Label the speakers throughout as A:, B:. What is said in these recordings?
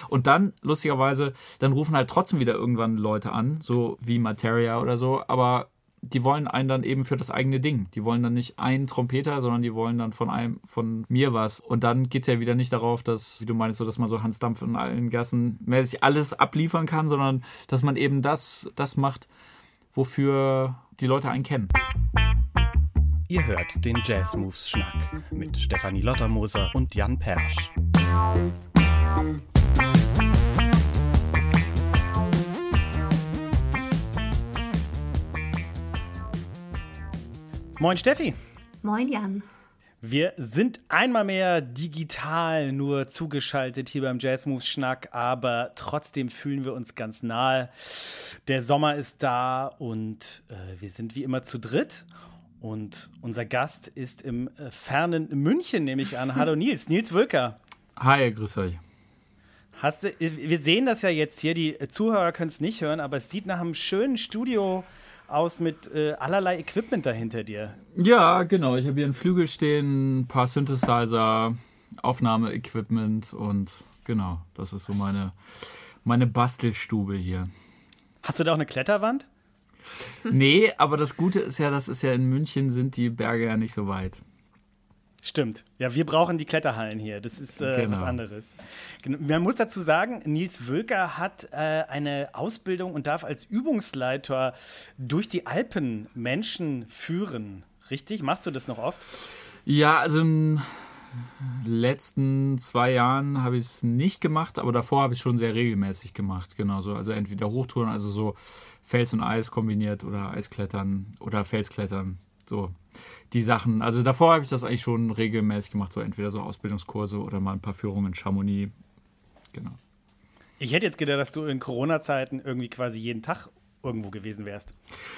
A: Und dann, lustigerweise, dann rufen halt trotzdem wieder irgendwann Leute an, so wie Materia oder so, aber die wollen einen dann eben für das eigene Ding. Die wollen dann nicht einen Trompeter, sondern die wollen dann von mir was. Und dann geht es ja wieder nicht darauf, dass, wie du meinst, so, dass man so Hans Dampf in allen Gassen mäßig alles abliefern kann, sondern dass man eben das macht, wofür die Leute einen kennen.
B: Ihr hört den Jazz Moves Schnack mit Stefanie Lottermoser und Jan Persch. Moin Steffi.
C: Moin Jan.
B: Wir sind einmal mehr digital nur zugeschaltet hier beim Jazz Moves Schnack, aber trotzdem fühlen wir uns ganz nahe. Der Sommer ist da und wir sind wie immer zu dritt. Und unser Gast ist im fernen München, nehme ich an. Hallo Nils, Nils Wölker.
A: Hi, grüß euch.
B: Wir sehen das ja jetzt hier, die Zuhörer können es nicht hören, aber es sieht nach einem schönen Studio aus mit allerlei Equipment dahinter dir.
A: Ja, genau. Ich habe hier einen Flügel stehen, ein paar Synthesizer, Aufnahmeequipment und genau, das ist so meine Bastelstube hier.
B: Hast du da auch eine Kletterwand?
A: Nee, aber das Gute ist ja, in München sind die Berge ja nicht so weit.
B: Stimmt. Ja, wir brauchen die Kletterhallen hier. Das ist was anderes. Man muss dazu sagen, Nils Wölker hat eine Ausbildung und darf als Übungsleiter durch die Alpen Menschen führen. Richtig? Machst du das noch oft?
A: Ja, also in den letzten 2 Jahren habe ich es nicht gemacht, aber davor habe ich es schon sehr regelmäßig gemacht. Genau so. Also entweder Hochtouren, also so Fels und Eis kombiniert oder Eisklettern oder Felsklettern. So die Sachen. Also davor habe ich das eigentlich schon regelmäßig gemacht, so entweder so Ausbildungskurse oder mal ein paar Führungen in Chamonix. Genau.
B: Ich hätte jetzt gedacht, dass du in Corona-Zeiten irgendwie quasi jeden Tag irgendwo gewesen wärst.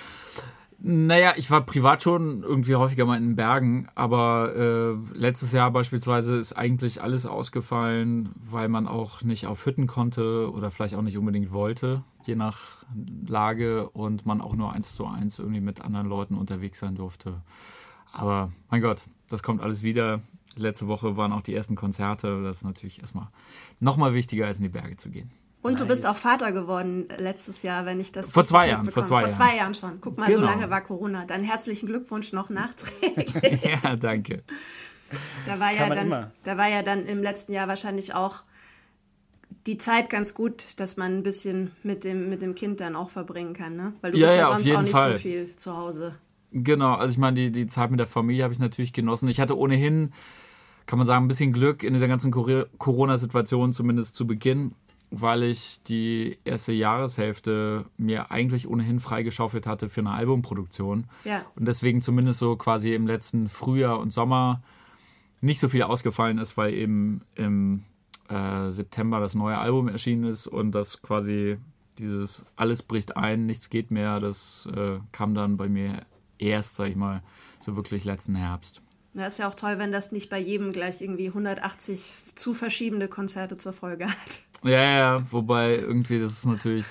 A: Naja, ich war privat schon irgendwie häufiger mal in den Bergen, aber letztes Jahr beispielsweise ist eigentlich alles ausgefallen, weil man auch nicht auf Hütten konnte oder vielleicht auch nicht unbedingt wollte, je nach Lage, und man auch nur 1:1 irgendwie mit anderen Leuten unterwegs sein durfte. Aber mein Gott, das kommt alles wieder. Letzte Woche waren auch die ersten Konzerte. Das ist natürlich erstmal nochmal wichtiger, als in die Berge zu gehen.
C: Und du bist auch Vater geworden letztes Jahr, wenn ich das
A: Vor 2 Jahren.
C: Vor 2 Jahren schon. Guck mal, genau. So lange war Corona. Dann herzlichen Glückwunsch noch nachträglich.
A: Ja, danke.
C: Da war ja dann im letzten Jahr wahrscheinlich auch die Zeit ganz gut, dass man ein bisschen mit dem Kind dann auch verbringen kann, ne? Weil du bist ja sonst auch nicht so viel zu Hause.
A: Genau, also ich meine, die Zeit mit der Familie habe ich natürlich genossen. Ich hatte ohnehin, kann man sagen, ein bisschen Glück in dieser ganzen Corona-Situation, zumindest zu Beginn, weil ich die erste Jahreshälfte mir eigentlich ohnehin freigeschaufelt hatte für eine Albumproduktion.
C: Ja.
A: Und deswegen zumindest so quasi im letzten Frühjahr und Sommer nicht so viel ausgefallen ist, weil eben im September das neue Album erschienen ist und das quasi dieses Alles bricht ein, nichts geht mehr, das kam dann bei mir erst, sag ich mal, so wirklich letzten Herbst.
C: Ja, ist ja auch toll, wenn das nicht bei jedem gleich irgendwie 180 zu verschiebende Konzerte zur Folge hat.
A: Ja, wobei irgendwie das ist natürlich,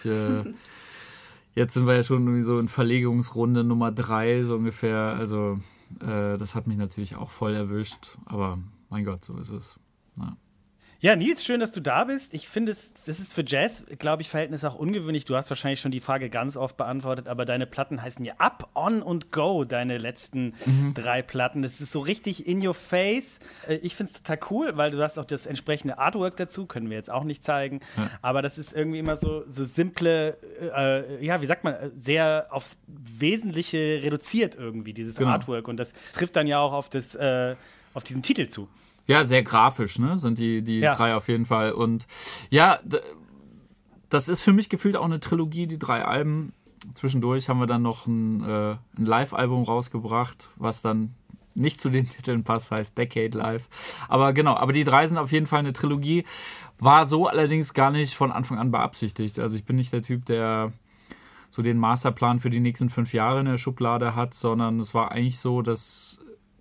A: jetzt sind wir ja schon irgendwie so in Verlegungsrunde Nummer 3 so ungefähr, also das hat mich natürlich auch voll erwischt, aber mein Gott, so ist es. Ja.
B: Ja, Nils, schön, dass du da bist. Ich finde, das ist für Jazz, glaube ich, Verhältnis auch ungewöhnlich. Du hast wahrscheinlich schon die Frage ganz oft beantwortet, aber deine Platten heißen ja Up, On und Go, deine letzten 3 Platten. Das ist so richtig in your face. Ich finde es total cool, weil du hast auch das entsprechende Artwork dazu, können wir jetzt auch nicht zeigen. Ja. Aber das ist irgendwie immer so simple, wie sagt man, sehr aufs Wesentliche reduziert irgendwie, dieses Artwork. Und das trifft dann ja auch auf diesen Titel zu.
A: Ja, sehr grafisch, ne? Sind die 3 auf jeden Fall. Und ja, das ist für mich gefühlt auch eine Trilogie, die 3 Alben. Zwischendurch haben wir dann noch ein Live-Album rausgebracht, was dann nicht zu den Titeln passt, heißt Decade Live. Aber genau, aber die 3 sind auf jeden Fall eine Trilogie. War so allerdings gar nicht von Anfang an beabsichtigt. Also ich bin nicht der Typ, der so den Masterplan für die nächsten 5 Jahre in der Schublade hat, sondern es war eigentlich so, dass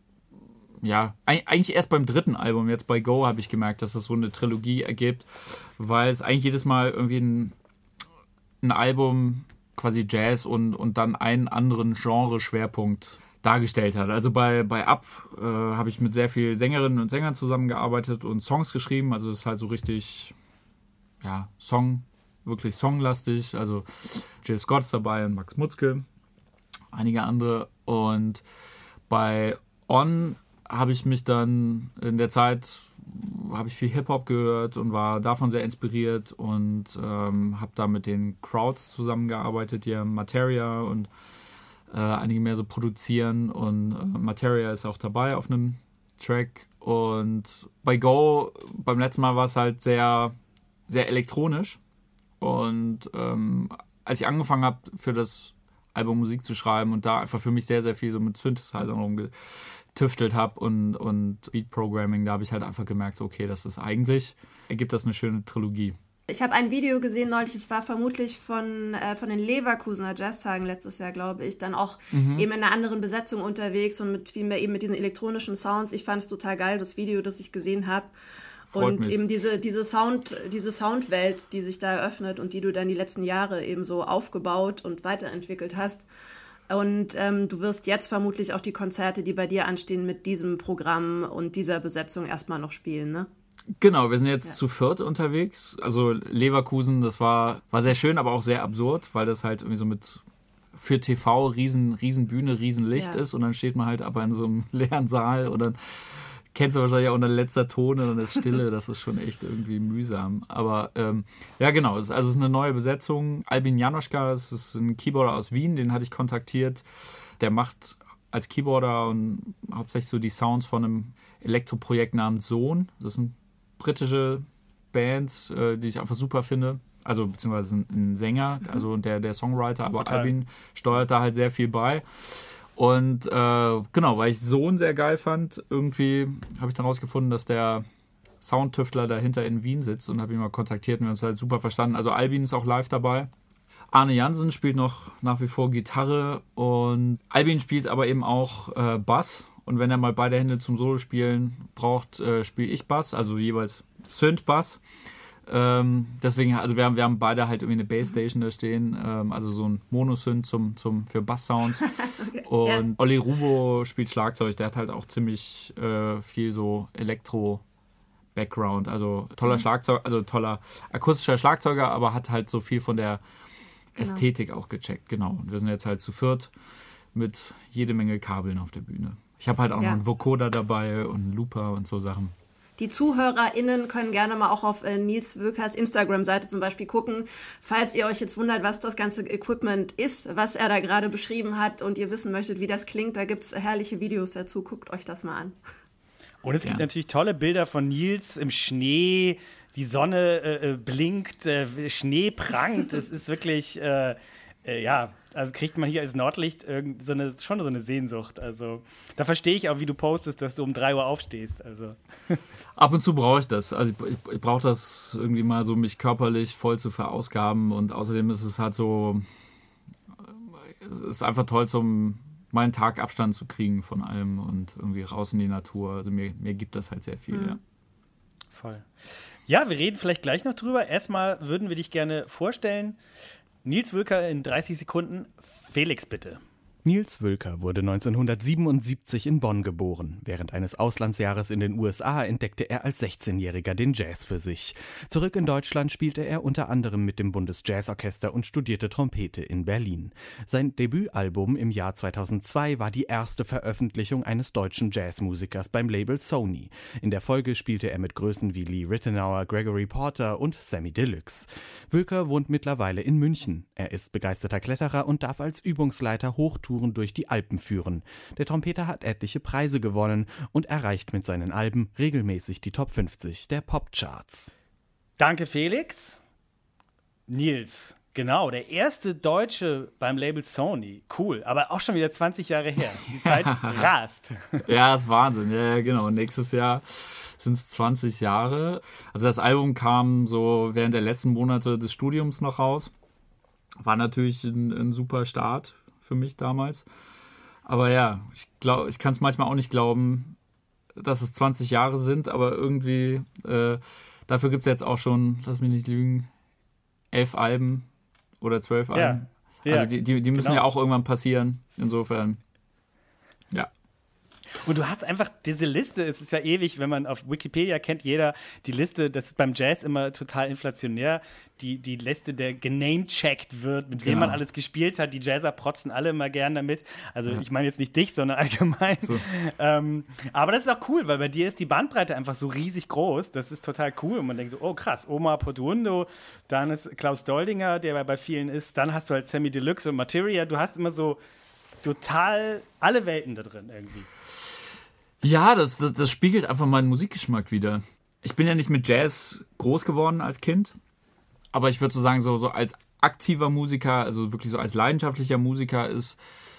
A: eigentlich erst beim 3. Album, jetzt bei Go, habe ich gemerkt, dass das so eine Trilogie ergibt, weil es eigentlich jedes Mal irgendwie ein Album quasi Jazz und dann einen anderen Genre-Schwerpunkt dargestellt hat. Also bei Up habe ich mit sehr vielen Sängerinnen und Sängern zusammengearbeitet und Songs geschrieben, also das ist halt so richtig wirklich songlastig. Also Jill Scott ist dabei und Max Mutzke, einige andere. Und bei On habe ich mich dann in der Zeit, habe ich viel Hip-Hop gehört und war davon sehr inspiriert und habe da mit den Crowds zusammengearbeitet, die Materia und einige mehr so produzieren und Materia ist auch dabei auf einem Track. Und bei Go, beim letzten Mal war es halt sehr, sehr elektronisch. Und als ich angefangen habe, für das Album Musik zu schreiben und da einfach für mich sehr, sehr viel so mit Synthesizern rumgetüftelt habe und Beat-Programming, da habe ich halt einfach gemerkt, so, okay, das ist eigentlich, ergibt das eine schöne Trilogie.
C: Ich habe ein Video gesehen neulich, es war vermutlich von den Leverkusener Jazztagen letztes Jahr, glaube ich, dann auch eben in einer anderen Besetzung unterwegs und mit viel mehr eben mit diesen elektronischen Sounds. Ich fand es total geil, das Video, das ich gesehen habe. Und eben diese Soundwelt, die sich da eröffnet und die du dann die letzten Jahre eben so aufgebaut und weiterentwickelt hast. Und du wirst jetzt vermutlich auch die Konzerte, die bei dir anstehen, mit diesem Programm und dieser Besetzung erstmal noch spielen, ne?
A: Genau, wir sind jetzt zu viert unterwegs. Also Leverkusen, das war sehr schön, aber auch sehr absurd, weil das halt irgendwie so für TV riesen Bühne, riesen Licht ist und dann steht man halt aber in so einem leeren Saal und dann kennst du wahrscheinlich auch unter letzter Ton und dann ist Stille, das ist schon echt irgendwie mühsam. Aber genau, es ist eine neue Besetzung. Albin Janoschka, das ist ein Keyboarder aus Wien, den hatte ich kontaktiert. Der macht als Keyboarder und hauptsächlich so die Sounds von einem Elektroprojekt namens Sohn. Das ist eine britische Band, die ich einfach super finde. Also beziehungsweise ein Sänger, also der Songwriter, aber total. Albin steuert da halt sehr viel bei. Und genau, weil ich Sohn sehr geil fand, irgendwie habe ich dann rausgefunden, dass der Soundtüftler dahinter in Wien sitzt und habe ihn mal kontaktiert und wir haben uns halt super verstanden. Also Albin ist auch live dabei. Arne Jansen spielt noch nach wie vor Gitarre und Albin spielt aber eben auch Bass. Und wenn er mal beide Hände zum Solo-Spielen braucht, spiele ich Bass, also jeweils Synth-Bass. Deswegen, also wir haben beide halt irgendwie eine Bass-Station da stehen, also so ein Monosynth für Bass-Sounds. Okay, und Olli Rubo spielt Schlagzeug, der hat halt auch ziemlich viel so Elektro-Background, also toller Schlagzeug, also toller akustischer Schlagzeuger, aber hat halt so viel von der Ästhetik auch gecheckt, genau. Und wir sind jetzt halt zu viert mit jede Menge Kabeln auf der Bühne. Ich habe halt auch noch einen Vocoder dabei und einen Looper und so Sachen.
C: Die ZuhörerInnen können gerne mal auch auf Nils Wülkers Instagram-Seite zum Beispiel gucken, falls ihr euch jetzt wundert, was das ganze Equipment ist, was er da gerade beschrieben hat und ihr wissen möchtet, wie das klingt, da gibt es herrliche Videos dazu, guckt euch das mal an.
B: Und es gibt natürlich tolle Bilder von Nils im Schnee, die Sonne blinkt, Schnee prangt, es ist wirklich, also kriegt man hier als Nordlicht schon so eine Sehnsucht. Also da verstehe ich auch, wie du postest, dass du um 3 Uhr aufstehst. Also.
A: Ab und zu brauche ich das. Also ich brauche das irgendwie mal so, mich körperlich voll zu verausgaben. Und außerdem ist es halt so, es ist einfach toll, mal einen Tag Abstand zu kriegen von allem und irgendwie raus in die Natur. Also mir gibt das halt sehr viel, ja.
B: Voll. Ja, wir reden vielleicht gleich noch drüber. Erstmal würden wir dich gerne vorstellen. Nils Wülker in 30 Sekunden. Felix, bitte.
D: Nils Wülker wurde 1977 in Bonn geboren. Während eines Auslandsjahres in den USA entdeckte er als 16-Jähriger den Jazz für sich. Zurück in Deutschland spielte er unter anderem mit dem Bundesjazzorchester und studierte Trompete in Berlin. Sein Debütalbum im Jahr 2002 war die erste Veröffentlichung eines deutschen Jazzmusikers beim Label Sony. In der Folge spielte er mit Größen wie Lee Ritenour, Gregory Porter und Sammy Deluxe. Wülker wohnt mittlerweile in München. Er ist begeisterter Kletterer und darf als Übungsleiter Hochtouren durch die Alpen führen. Der Trompeter hat etliche Preise gewonnen und erreicht mit seinen Alben regelmäßig die Top 50 der Popcharts.
B: Danke, Felix. Nils, genau, der erste Deutsche beim Label Sony. Cool, aber auch schon wieder 20 Jahre her. Die Zeit rast.
A: Ja, das ist Wahnsinn. Ja, genau. Nächstes Jahr sind es 20 Jahre. Also das Album kam so während der letzten Monate des Studiums noch raus. War natürlich ein super Start für mich damals. Aber ja, ich kann es manchmal auch nicht glauben, dass es 20 Jahre sind, aber irgendwie, dafür gibt es jetzt auch schon, lass mich nicht lügen, 11 Alben oder 12 Alben.
B: Ja,
A: also die müssen ja auch irgendwann passieren. Insofern, ja.
B: Und du hast einfach diese Liste, es ist ja ewig, wenn man auf Wikipedia kennt jeder die Liste, das ist beim Jazz immer total inflationär, die Liste, der genamecheckt wird, mit wem man alles gespielt hat. Die Jazzer protzen alle immer gern damit. Also ich meine jetzt nicht dich, sondern allgemein. So. Aber das ist auch cool, weil bei dir ist die Bandbreite einfach so riesig groß. Das ist total cool. Und man denkt so, oh krass, Omar Portuondo, dann ist Klaus Doldinger, der bei vielen ist, dann hast du halt Sammy Deluxe und Materia. Du hast immer so total alle Welten da drin irgendwie.
A: Ja, das spiegelt einfach meinen Musikgeschmack wider. Ich bin ja nicht mit Jazz groß geworden als Kind, aber ich würde so sagen, so als aktiver Musiker, also wirklich so als leidenschaftlicher Musiker ist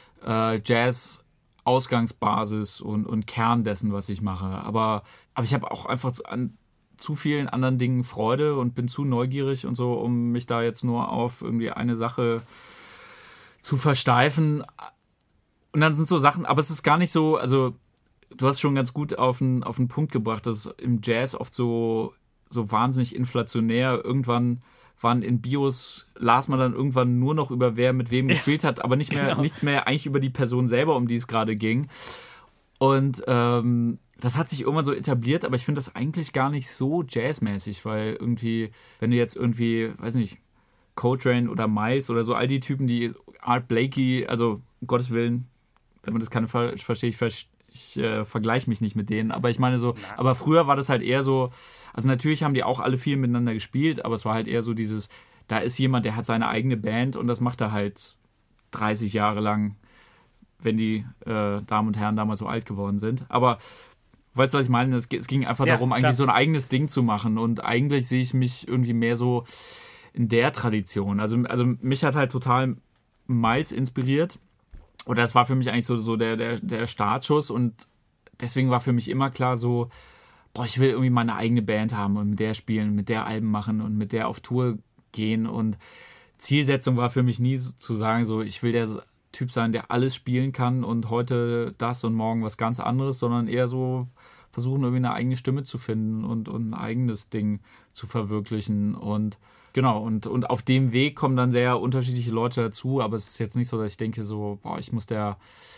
A: Jazz Ausgangsbasis und Kern dessen, was ich mache. Aber ich habe auch einfach an zu vielen anderen Dingen Freude und bin zu neugierig und so, um mich da jetzt nur auf irgendwie eine Sache zu versteifen. Und dann sind so Sachen, aber es ist gar nicht so, also du hast schon ganz gut auf den Punkt gebracht, dass im Jazz oft so wahnsinnig inflationär irgendwann waren in Bios, las man dann irgendwann nur noch über wer mit wem gespielt hat, aber nichts mehr eigentlich über die Person selber, um die es gerade ging. Und das hat sich irgendwann so etabliert, aber ich finde das eigentlich gar nicht so jazzmäßig, weil irgendwie, wenn du jetzt irgendwie, weiß nicht, Coltrane oder Miles oder so, all die Typen, die Art Blakey, also um Gottes Willen, wenn man das keine versteht, ich vergleiche mich nicht mit denen, aber ich meine so, aber früher war das halt eher so, also natürlich haben die auch alle viel miteinander gespielt, aber es war halt eher so dieses, da ist jemand, der hat seine eigene Band und das macht er halt 30 Jahre lang, wenn die Damen und Herren damals so alt geworden sind. Aber weißt du, was ich meine? Es ging einfach darum, eigentlich so ein eigenes Ding zu machen und eigentlich sehe ich mich irgendwie mehr so in der Tradition. Also mich hat halt total Miles inspiriert. Oder das war für mich eigentlich so der Startschuss und deswegen war für mich immer klar so, ich will irgendwie meine eigene Band haben und mit der spielen, mit der Alben machen und mit der auf Tour gehen und Zielsetzung war für mich nie zu sagen so, ich will der Typ sein, der alles spielen kann und heute das und morgen was ganz anderes, sondern eher so versuchen irgendwie eine eigene Stimme zu finden und ein eigenes Ding zu verwirklichen und genau, und auf dem Weg kommen dann sehr unterschiedliche Leute dazu, aber es ist jetzt nicht so, dass ich denke so, ich muss der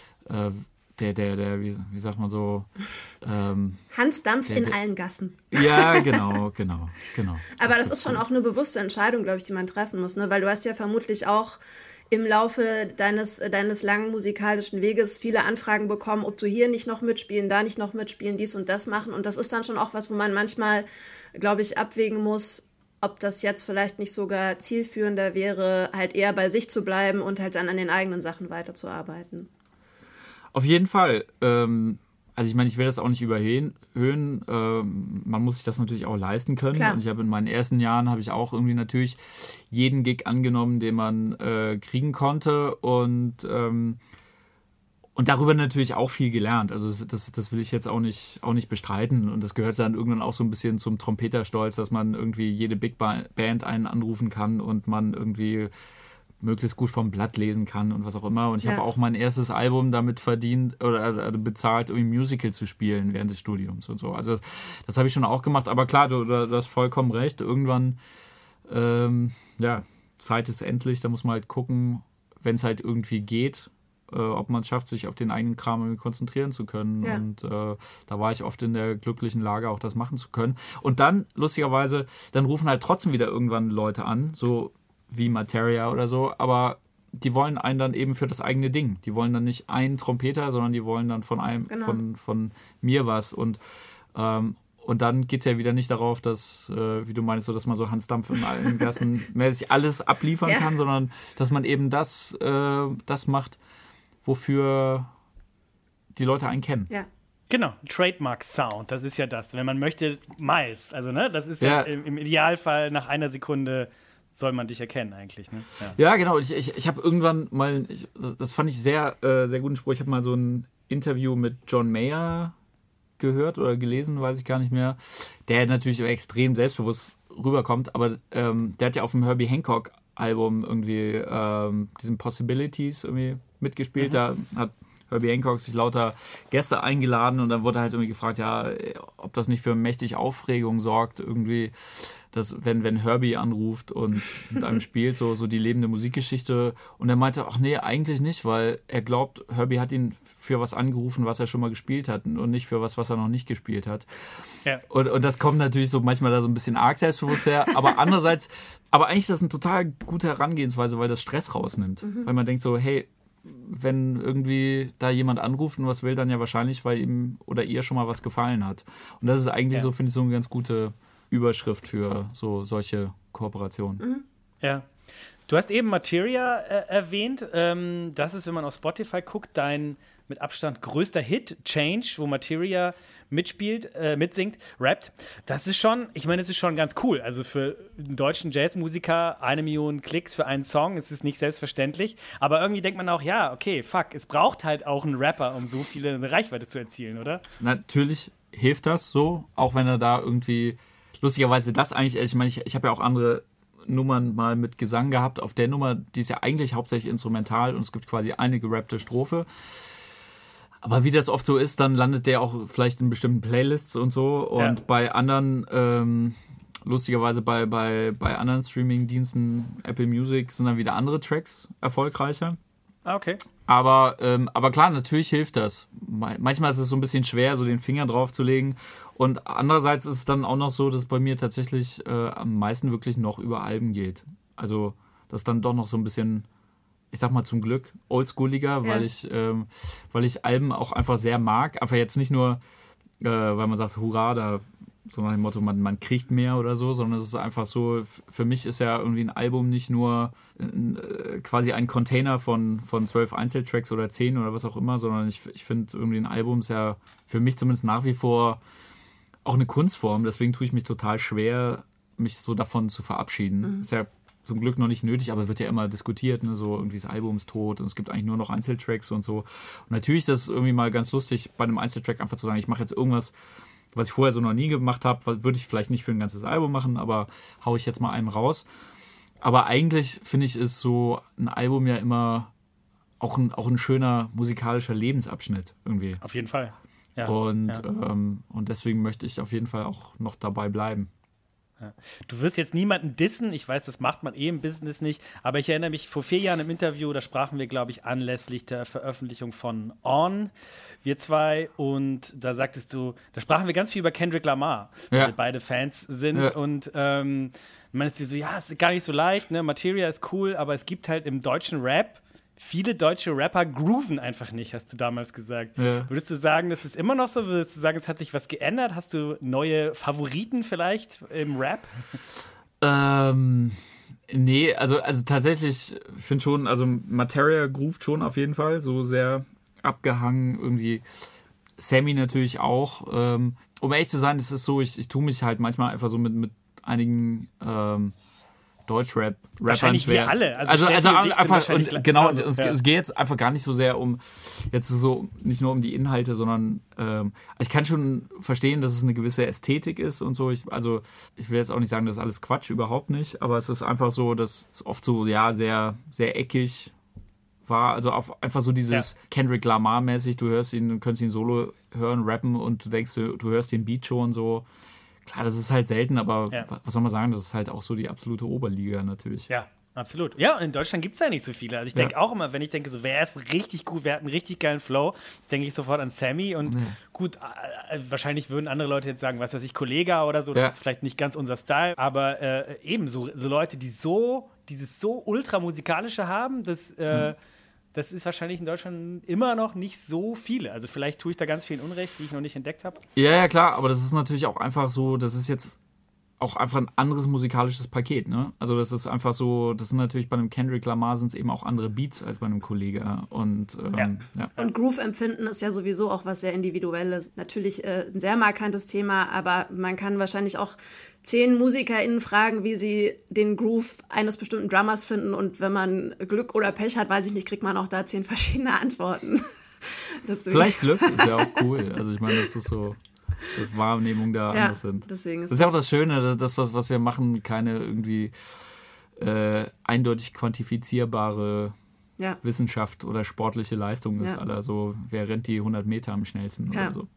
A: wie sagt man so
C: Hans Dampf in allen Gassen.
A: Ja, genau.
C: Aber das ist schon auch eine bewusste Entscheidung, glaube ich, die man treffen muss, ne? Weil du hast ja vermutlich auch im Laufe deines langen musikalischen Weges viele Anfragen bekommen, ob du hier nicht noch mitspielen, da nicht noch mitspielen, dies und das machen und das ist dann schon auch was, wo man manchmal, glaube ich, abwägen muss, ob das jetzt vielleicht nicht sogar zielführender wäre, halt eher bei sich zu bleiben und halt dann an den eigenen Sachen weiterzuarbeiten.
A: Auf jeden Fall. Also ich meine, ich will das auch nicht überhöhen. Man muss sich das natürlich auch leisten können. Klar. Und ich habe in meinen ersten Jahren habe ich auch irgendwie natürlich jeden Gig angenommen, den man kriegen konnte und darüber natürlich auch viel gelernt. Also das will ich jetzt auch nicht bestreiten. Und das gehört dann irgendwann auch so ein bisschen zum Trompeterstolz, dass man irgendwie jede Big Band einen anrufen kann und man irgendwie möglichst gut vom Blatt lesen kann und was auch immer. Und ich habe auch mein erstes Album damit verdient oder bezahlt, irgendwie Musical zu spielen während des Studiums und so. Also das habe ich schon auch gemacht. Aber klar, du hast vollkommen recht. Irgendwann, Zeit ist endlich. Da muss man halt gucken, wenn es halt irgendwie geht, ob man es schafft, sich auf den eigenen Kram irgendwie konzentrieren zu können. Ja. Und da war ich oft in der glücklichen Lage, auch das machen zu können. Und dann, lustigerweise, dann rufen halt trotzdem wieder irgendwann Leute an, so wie Materia oder so, aber die wollen einen dann eben für das eigene Ding. Die wollen dann nicht einen Trompeter, sondern die wollen dann von mir was. Und dann geht es ja wieder nicht darauf, dass, wie du meinst, so, dass man so Hans Dampf in allen Gassen mäßig alles abliefern kann, sondern dass man eben das macht, wofür die Leute einen kennen. Ja.
B: Genau, Trademark-Sound, das ist ja das. Wenn man möchte, Miles, also ne, das ist ja im Idealfall nach einer Sekunde soll man dich erkennen eigentlich, ne?
A: Ja, genau. Ich habe irgendwann mal, das fand ich sehr, sehr guten Spruch. Ich habe mal so ein Interview mit John Mayer gehört oder gelesen, weiß ich gar nicht mehr. Der natürlich extrem selbstbewusst rüberkommt, aber der hat ja auf dem Herbie Hancock Album irgendwie diesen Possibilities irgendwie mitgespielt. Da hat Herbie Hancock sich lauter Gäste eingeladen und dann wurde halt irgendwie gefragt, ob das nicht für mächtig Aufregung sorgt, irgendwie dass wenn Herbie anruft und mit einem spielt, so die lebende Musikgeschichte. Und er meinte, ach nee, eigentlich nicht, weil er glaubt, Herbie hat ihn für was angerufen, was er schon mal gespielt hat und nicht für was er noch nicht gespielt hat. Ja. Und das kommt natürlich so manchmal da so ein bisschen arg selbstbewusst her, aber andererseits, aber eigentlich ist das eine total gute Herangehensweise, weil das Stress rausnimmt. Weil man denkt so, hey, wenn irgendwie da jemand anruft und was will, dann ja wahrscheinlich, weil ihm oder ihr schon mal was gefallen hat. Und das ist eigentlich so, finde ich, so eine ganz gute Überschrift für solche Kooperationen.
B: Ja. Du hast eben Materia erwähnt. Das ist, wenn man auf Spotify guckt, dein mit Abstand größter Hit, Change, wo Materia mitsingt, rappt. Das ist schon, ich meine, das ist schon ganz cool. Also für einen deutschen Jazzmusiker 1 Million Klicks für einen Song, ist es nicht selbstverständlich. Aber irgendwie denkt man auch, ja, okay, fuck, es braucht halt auch einen Rapper, um so viele eine Reichweite zu erzielen, oder?
A: Natürlich hilft das so, auch wenn er da irgendwie, lustigerweise das eigentlich, ich meine, ich habe ja auch andere Nummern mal mit Gesang gehabt. Auf der Nummer, die ist ja eigentlich hauptsächlich instrumental und es gibt quasi eine gerappte Strophe. Aber wie das oft so ist, dann landet der auch vielleicht in bestimmten Playlists und so. Und bei anderen, lustigerweise bei anderen Streaming-Diensten, Apple Music, sind dann wieder andere Tracks erfolgreicher.
B: Okay.
A: Aber klar, natürlich hilft das. Manchmal ist es so ein bisschen schwer, so den Finger drauf zu legen. Und andererseits ist es dann auch noch so, dass es bei mir tatsächlich am meisten wirklich noch über Alben geht. Also das dann doch noch so ein bisschen, ich sag mal zum Glück, oldschooliger, weil ich Alben auch einfach sehr mag. Einfach jetzt nicht nur, weil man sagt, hurra, da so nach dem Motto, man kriegt mehr oder so, sondern es ist einfach so, für mich ist ja irgendwie ein Album nicht nur quasi ein Container von 12 Einzeltracks oder 10 oder was auch immer, sondern ich finde irgendwie ein Album ist ja für mich zumindest nach wie vor auch eine Kunstform. Deswegen tue ich mich total schwer, mich so davon zu verabschieden. Ist ja zum Glück noch nicht nötig, aber wird ja immer diskutiert, ne? So irgendwie das Album ist tot und es gibt eigentlich nur noch Einzeltracks und so. Und natürlich ist das irgendwie mal ganz lustig, bei einem Einzeltrack einfach zu sagen, ich mache jetzt irgendwas, was ich vorher so noch nie gemacht habe, würde ich vielleicht nicht für ein ganzes Album machen, aber haue ich jetzt mal einen raus. Aber eigentlich finde ich, ist so ein Album ja immer auch ein schöner musikalischer Lebensabschnitt irgendwie.
B: Auf jeden Fall. Ja.
A: Und deswegen möchte ich auf jeden Fall auch noch dabei bleiben.
B: Du wirst jetzt niemanden dissen, ich weiß, das macht man im Business nicht, aber ich erinnere mich vor 4 Jahren im Interview, da sprachen wir, glaube ich, anlässlich der Veröffentlichung von On, wir zwei, und da sagtest du, da sprachen wir ganz viel über Kendrick Lamar, weil wir beide Fans sind und meinst du so, ja, es ist gar nicht so leicht, ne? Materia ist cool, aber es gibt halt im deutschen Rap, viele deutsche Rapper grooven einfach nicht, hast du damals gesagt. Ja. Würdest du sagen, das ist immer noch so? Würdest du sagen, es hat sich was geändert? Hast du neue Favoriten vielleicht im Rap?
A: Nee, also tatsächlich, ich finde schon, also Materia groovt schon auf jeden Fall, so sehr abgehangen irgendwie. Sammy natürlich auch. Um ehrlich zu sein, es ist so, ich tue mich halt manchmal einfach so mit einigen Deutschrap-Rappern schwer.
B: Wir alle.
A: Also einfach, und genau, es geht jetzt einfach gar nicht so sehr um, jetzt so, nicht nur um die Inhalte, sondern ich kann schon verstehen, dass es eine gewisse Ästhetik ist und so. Ich will jetzt auch nicht sagen, das ist alles Quatsch, überhaupt nicht, aber es ist einfach so, dass es oft so, ja, sehr, sehr eckig war. Also einfach so dieses Kendrick Lamar-mäßig, du könntest ihn solo hören, rappen und du denkst, du hörst den Beat schon so. Klar, das ist halt selten, aber was soll man sagen, das ist halt auch so die absolute Oberliga natürlich.
B: Ja, absolut. Ja, und in Deutschland gibt es ja nicht so viele. Also ich denke auch immer, wenn ich denke, so, wer ist richtig gut, wer hat einen richtig geilen Flow, denke ich sofort an Sammy und gut, wahrscheinlich würden andere Leute jetzt sagen, was weiß ich, Kollega oder so, das ist vielleicht nicht ganz unser Style, aber eben so Leute, die dieses so ultramusikalische haben, das ist wahrscheinlich in Deutschland immer noch nicht so viele. Also vielleicht tue ich da ganz viel Unrecht, die ich noch nicht entdeckt habe.
A: Ja, klar, aber das ist natürlich auch einfach so, das ist jetzt auch einfach ein anderes musikalisches Paket, ne? Also das ist einfach so, das sind natürlich bei einem Kendrick Lamar sind es eben auch andere Beats als bei einem Kollega. Und
C: Und Groove-Empfinden ist ja sowieso auch was sehr Individuelles. Natürlich ein sehr markantes Thema, aber man kann wahrscheinlich auch 10 MusikerInnen fragen, wie sie den Groove eines bestimmten Drummers finden, und wenn man Glück oder Pech hat, weiß ich nicht, kriegt man auch da 10 verschiedene Antworten.
A: Vielleicht Glück ist ja auch cool. Also ich meine, das ist so, dass Wahrnehmungen da anders sind.
C: Deswegen
A: das ist ja auch das Schöne, das, was wir machen, keine irgendwie eindeutig quantifizierbare Wissenschaft oder sportliche Leistung ist. Also wer rennt die 100 Meter am schnellsten oder so.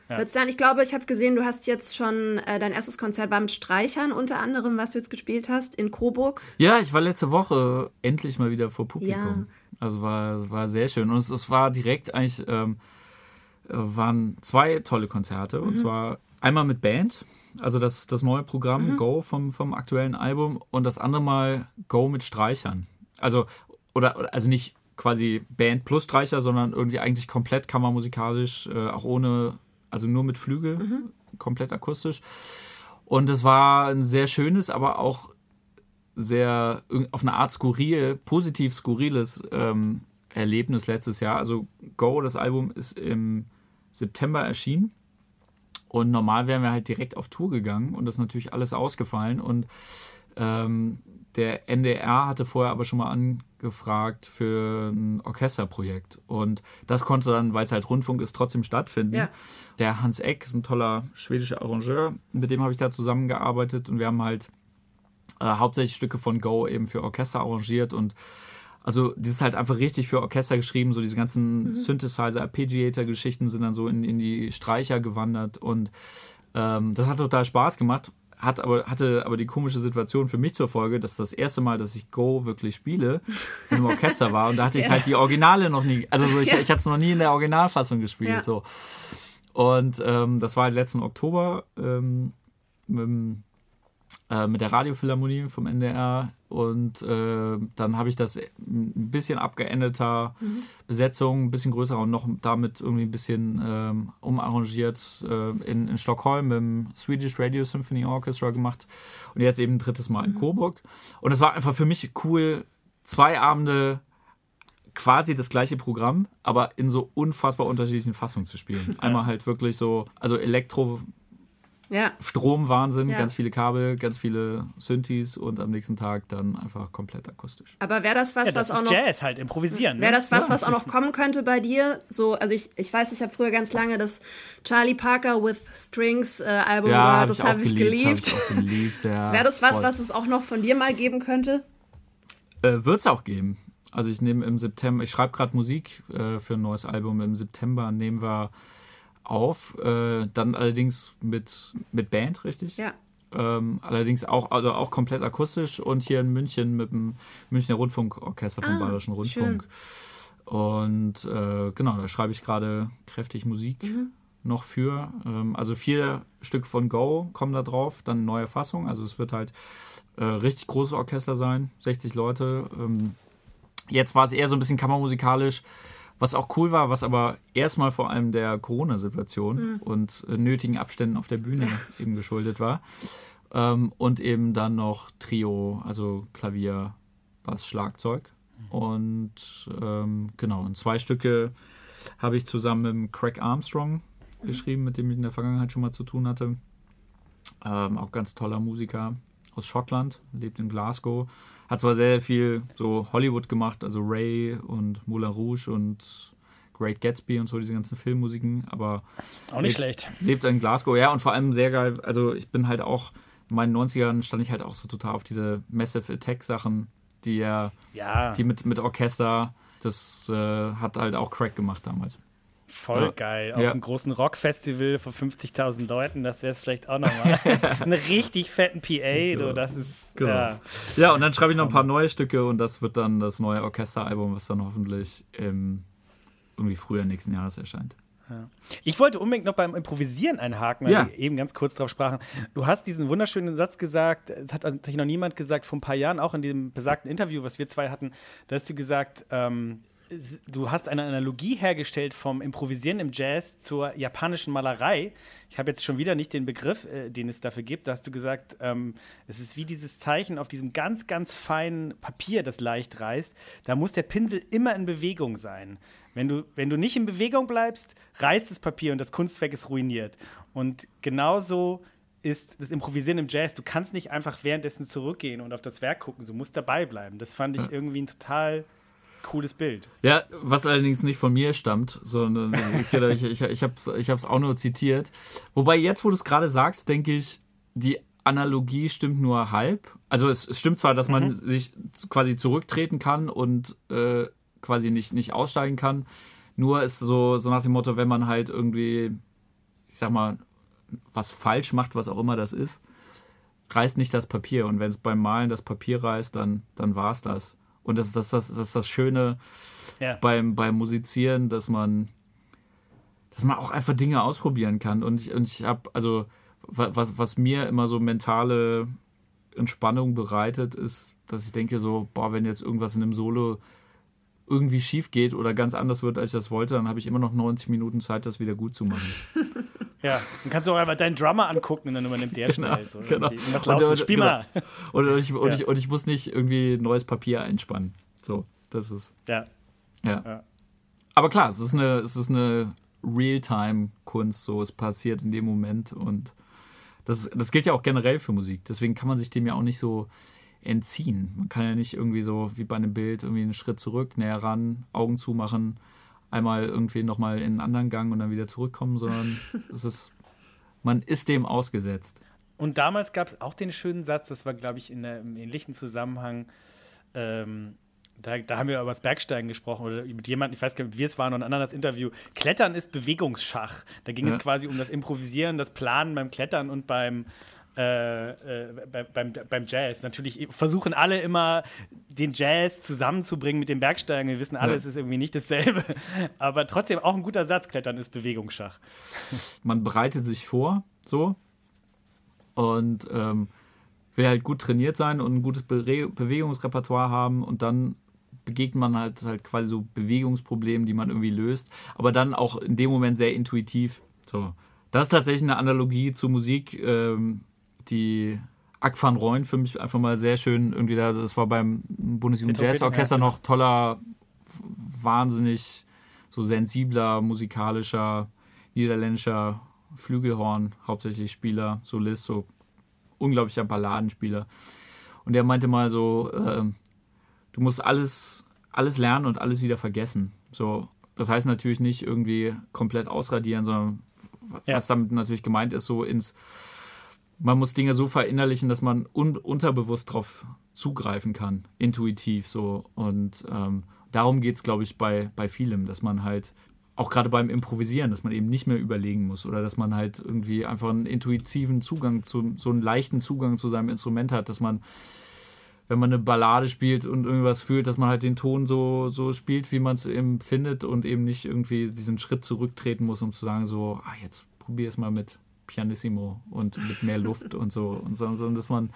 C: Ich glaube, ich habe gesehen, du hast jetzt schon dein erstes Konzert war mit Streichern, unter anderem, was du jetzt gespielt hast, in Coburg.
A: Ja, ich war letzte Woche endlich mal wieder vor Publikum. Ja. Also war sehr schön. Und es war direkt eigentlich, waren 2 tolle Konzerte. Und zwar einmal mit Band, also das neue Programm Go vom aktuellen Album. Und das andere Mal Go mit Streichern. Also nicht quasi Band plus Streicher, sondern irgendwie eigentlich komplett kammermusikalisch, auch ohne, also nur mit Flügel, komplett akustisch. Und es war ein sehr schönes, aber auch sehr auf eine Art positiv skurriles Erlebnis letztes Jahr. Also Go, das Album, ist im September erschienen und normal wären wir halt direkt auf Tour gegangen und das ist natürlich alles ausgefallen und der NDR hatte vorher aber schon mal angefragt für ein Orchesterprojekt. Und das konnte dann, weil es halt Rundfunk ist, trotzdem stattfinden. Ja. Der Hans Eck ist ein toller schwedischer Arrangeur. Mit dem habe ich da zusammengearbeitet. Und wir haben halt hauptsächlich Stücke von Go eben für Orchester arrangiert. Und also das ist halt einfach richtig für Orchester geschrieben. So diese ganzen Synthesizer, Arpeggiator-Geschichten sind dann so in die Streicher gewandert. Und das hat total Spaß gemacht. Hatte aber die komische Situation für mich zur Folge, dass das erste Mal, dass ich Go wirklich spiele, in einem Orchester war und da hatte ich halt die Originale noch nie, also so, ich hatte es noch nie in der Originalfassung gespielt. So. Und das war halt letzten Oktober mit der Radiophilharmonie vom NDR und dann habe ich das ein bisschen abgeänderter Besetzung, ein bisschen größer und noch damit irgendwie ein bisschen umarrangiert in Stockholm mit dem Swedish Radio Symphony Orchestra gemacht und jetzt eben ein 3. Mal in Coburg. Und es war einfach für mich cool, 2 Abende quasi das gleiche Programm, aber in so unfassbar unterschiedlichen Fassungen zu spielen. Einmal halt wirklich so, also Elektro- Stromwahnsinn, ganz viele Kabel, ganz viele Synthes und am nächsten Tag dann einfach komplett akustisch.
C: Aber wäre das was, was auch noch...
B: Jazz halt, improvisieren.
C: Wäre das was auch noch kommen könnte bei dir? So, also ich weiß, ich habe früher ganz lange das Charlie Parker with Strings Album gehört, das habe ich geliebt. Wäre das was es auch noch von dir mal geben könnte?
A: Wird es auch geben. Also ich nehme im September, ich schreibe gerade Musik für ein neues Album, im September nehmen wir auf, dann allerdings mit Band, richtig?
C: Ja.
A: Allerdings auch komplett akustisch und hier in München mit dem Münchner Rundfunkorchester vom Bayerischen Rundfunk. Schön. Und genau, da schreibe ich gerade kräftig Musik noch für. Also 4 Stück von Go kommen da drauf, dann eine neue Fassung. Also es wird halt richtig großes Orchester sein, 60 Leute. Jetzt war es eher so ein bisschen kammermusikalisch, was auch cool war, was aber erstmal vor allem der Corona-Situation und nötigen Abständen auf der Bühne eben geschuldet war. Und eben dann noch Trio, also Klavier, Bass, Schlagzeug. Und genau, und 2 Stücke habe ich zusammen mit Craig Armstrong geschrieben, mit dem ich in der Vergangenheit schon mal zu tun hatte. Auch ganz toller Musiker aus Schottland, lebt in Glasgow. Hat zwar sehr viel so Hollywood gemacht, also Ray und Moulin Rouge und Great Gatsby und so, diese ganzen Filmmusiken, aber
B: auch nicht schlecht.
A: Lebt in Glasgow, ja, und vor allem sehr geil, also ich bin halt auch, in meinen 90ern stand ich halt auch so total auf diese Massive Attack Sachen, die mit Orchester, das hat halt auch Craig gemacht damals.
B: Voll geil. Auf einem großen Rockfestival vor 50.000 Leuten, das wäre es vielleicht auch nochmal. Einen richtig fetten PA, du, das ist...
A: Genau. Ja, und dann schreibe ich noch ein paar neue Stücke und das wird dann das neue Orchesteralbum, was dann hoffentlich irgendwie Frühjahr nächsten Jahres erscheint.
B: Ja. Ich wollte unbedingt noch beim Improvisieren einhaken, weil wir eben ganz kurz drauf sprachen. Du hast diesen wunderschönen Satz gesagt, das hat tatsächlich noch niemand gesagt, vor ein paar Jahren, auch in dem besagten Interview, was wir 2 hatten, da hast du gesagt, du hast eine Analogie hergestellt vom Improvisieren im Jazz zur japanischen Malerei. Ich habe jetzt schon wieder nicht den Begriff, den es dafür gibt. Da hast du gesagt, es ist wie dieses Zeichen auf diesem ganz, ganz feinen Papier, das leicht reißt. Da muss der Pinsel immer in Bewegung sein. Wenn du nicht in Bewegung bleibst, reißt das Papier und das Kunstwerk ist ruiniert. Und genauso ist das Improvisieren im Jazz. Du kannst nicht einfach währenddessen zurückgehen und auf das Werk gucken. Du musst dabei bleiben. Das fand ich irgendwie ein total cooles Bild.
A: Ja, was allerdings nicht von mir stammt, sondern ich habe es auch nur zitiert. Wobei jetzt, wo du es gerade sagst, denke ich, die Analogie stimmt nur halb. Also es stimmt zwar, dass man sich quasi zurücktreten kann und quasi nicht aussteigen kann, nur ist so nach dem Motto, wenn man halt irgendwie, ich ich sag mal, was falsch macht, was auch immer das ist, reißt nicht das Papier. Und wenn es beim Malen das Papier reißt, dann war es das. Und das ist das Schöne beim Musizieren, dass man auch einfach Dinge ausprobieren kann. Und ich habe, also was mir immer so mentale Entspannung bereitet, ist, dass ich denke so, wenn jetzt irgendwas in einem Solo irgendwie schief geht oder ganz anders wird, als ich das wollte, dann habe ich immer noch 90 Minuten Zeit, das wieder gut zu machen.
B: Ja, dann kannst du auch einfach deinen Drummer angucken und dann übernimmt der schnell. So,
A: genau.
B: Was laut Spiel mal.
A: Und ich muss nicht irgendwie neues Papier einspannen. So, das ist. Ja. Aber klar, es ist eine Realtime-Kunst, so, es passiert in dem Moment und das gilt ja auch generell für Musik. Deswegen kann man sich dem ja auch nicht so entziehen. Man kann ja nicht irgendwie so wie bei einem Bild irgendwie einen Schritt zurück, näher ran, Augen zumachen, einmal irgendwie nochmal in einen anderen Gang und dann wieder zurückkommen, sondern man ist dem ausgesetzt.
B: Und damals gab es auch den schönen Satz, das war, glaube ich, im ähnlichen Zusammenhang, da haben wir über das Bergsteigen gesprochen oder mit jemandem, ich weiß gar nicht, wie es war, noch ein anderes Interview. Klettern ist Bewegungsschach. Da ging es quasi um das Improvisieren, das Planen beim Klettern und beim Jazz. Natürlich versuchen alle immer, den Jazz zusammenzubringen mit dem Bergsteigen. Wir wissen alle, es ist irgendwie nicht dasselbe. Aber trotzdem auch ein guter Satz, Klettern ist Bewegungsschach.
A: Man bereitet sich vor, so, und will halt gut trainiert sein und ein gutes Bewegungsrepertoire haben und dann begegnet man halt quasi so Bewegungsproblemen, die man irgendwie löst, aber dann auch in dem Moment sehr intuitiv. So. Das ist tatsächlich eine Analogie zur Musik, die Ak van Rooyen für mich einfach mal sehr schön irgendwie da, das war beim Bundesjugendjazzorchester noch toller, wahnsinnig so sensibler, musikalischer, niederländischer Flügelhorn, hauptsächlich Spieler, Solist, so unglaublicher Balladenspieler. Und der meinte mal so, du musst alles lernen und alles wieder vergessen. So, das heißt natürlich nicht irgendwie komplett ausradieren, sondern was damit natürlich gemeint ist, so man muss Dinge so verinnerlichen, dass man unterbewusst drauf zugreifen kann, intuitiv so. Und darum geht es, glaube ich, bei vielem, dass man halt, auch gerade beim Improvisieren, dass man eben nicht mehr überlegen muss oder dass man halt irgendwie einfach einen intuitiven Zugang so einen leichten Zugang zu seinem Instrument hat, dass man, wenn man eine Ballade spielt und irgendwas fühlt, dass man halt den Ton so spielt, wie man es eben findet und eben nicht irgendwie diesen Schritt zurücktreten muss, um zu sagen so, jetzt probier es mal mit Pianissimo und mit mehr Luft und so, sondern dass man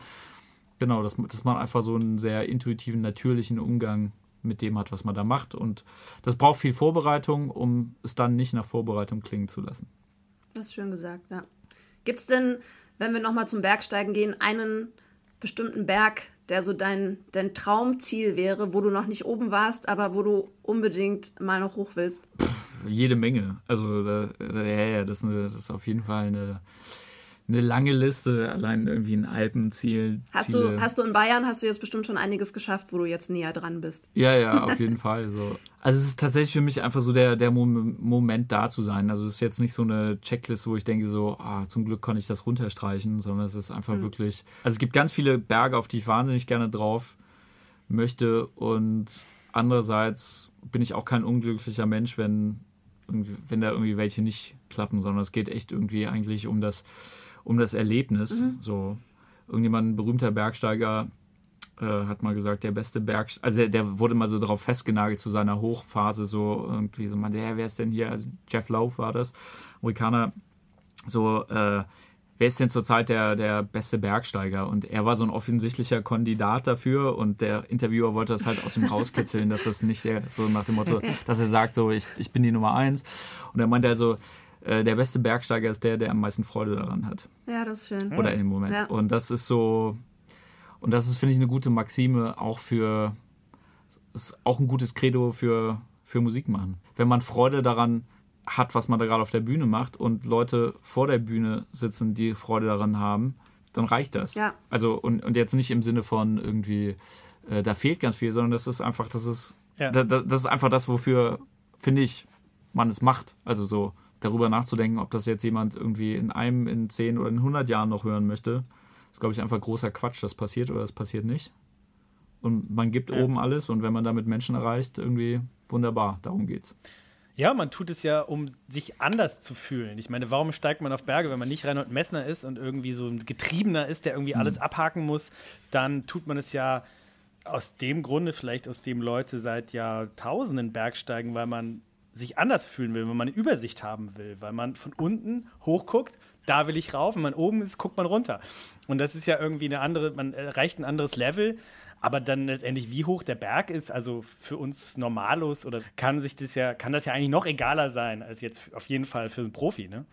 A: einfach so einen sehr intuitiven, natürlichen Umgang mit dem hat, was man da macht, und das braucht viel Vorbereitung, um es dann nicht nach Vorbereitung klingen zu lassen.
C: Das ist schön gesagt, ja. Gibt es denn, wenn wir nochmal zum Bergsteigen gehen, einen bestimmten Berg, der so dein Traumziel wäre, wo du noch nicht oben warst, aber wo du unbedingt mal noch hoch willst?
A: Jede Menge. Also das ist auf jeden Fall eine lange Liste, allein irgendwie ein Alpenziel.
C: Hast du in Bayern, hast du jetzt bestimmt schon einiges geschafft, wo du jetzt näher dran bist?
A: Ja, auf jeden Fall. So. Also es ist tatsächlich für mich einfach so der Moment, da zu sein. Also es ist jetzt nicht so eine Checkliste, wo ich denke so, zum Glück kann ich das runterstreichen, sondern es ist einfach wirklich, also es gibt ganz viele Berge, auf die ich wahnsinnig gerne drauf möchte, und andererseits bin ich auch kein unglücklicher Mensch, wenn da irgendwie welche nicht klappen, sondern es geht echt irgendwie eigentlich um das Erlebnis. So, ein berühmter Bergsteiger hat mal gesagt, der beste der wurde mal so darauf festgenagelt zu seiner Hochphase, so irgendwie so, wer ist denn hier? Also Jeff Lowe war das, Amerikaner, so, wer ist denn zurzeit der beste Bergsteiger? Und er war so ein offensichtlicher Kandidat dafür, und der Interviewer wollte das halt aus ihm rauskitzeln, dass das nicht so nach dem Motto, dass er sagt, so, ich bin die Nummer 1. Und er meinte also, der beste Bergsteiger ist der am meisten Freude daran hat.
C: Ja, das ist schön.
A: Oder in dem Moment. Ja. Und das ist, finde ich, eine gute Maxime ist auch ein gutes Credo für Musik machen. Wenn man Freude daran hat, was man da gerade auf der Bühne macht, und Leute vor der Bühne sitzen, die Freude daran haben, dann reicht das. Ja. Also, und jetzt nicht im Sinne von irgendwie, da fehlt ganz viel, sondern das ist einfach das, wofür, finde ich, man es macht. Also so darüber nachzudenken, ob das jetzt jemand irgendwie in 10 oder in 100 Jahren noch hören möchte, ist, glaube ich, einfach großer Quatsch. Das passiert oder das passiert nicht. Und man gibt oben alles, und wenn man damit Menschen erreicht, irgendwie wunderbar. Darum geht's.
B: Ja, man tut es ja, um sich anders zu fühlen. Ich meine, warum steigt man auf Berge, wenn man nicht Reinhold Messner ist und irgendwie so ein Getriebener ist, der irgendwie alles abhaken muss, dann tut man es ja aus dem Grunde, vielleicht aus dem Leute seit Jahrtausenden Bergsteigen, weil man sich anders fühlen will, weil man eine Übersicht haben will, weil man von unten hochguckt, da will ich rauf, wenn man oben ist, guckt man runter. Und das ist ja irgendwie man erreicht ein anderes Level. Aber dann letztendlich, wie hoch der Berg ist, also für uns Normalos, oder kann das ja eigentlich noch egaler sein, als jetzt auf jeden Fall für einen Profi, ne?